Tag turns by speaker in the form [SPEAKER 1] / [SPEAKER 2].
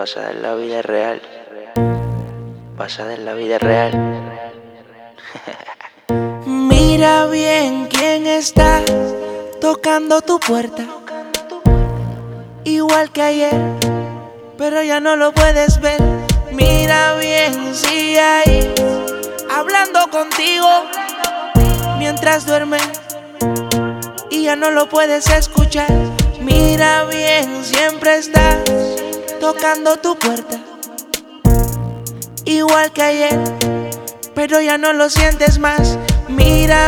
[SPEAKER 1] basada en la vida real. Basada en la vida real.
[SPEAKER 2] Mira bien quién está tocando tu puerta, igual que ayer, pero ya no lo puedes ver. Mira bien, sigue ahí, hablando contigo mientras duerme y ya no lo puedes escuchar. Mira bien, siempre está tocando tu puerta, igual que ayer, pero ya no lo sientes más. Mira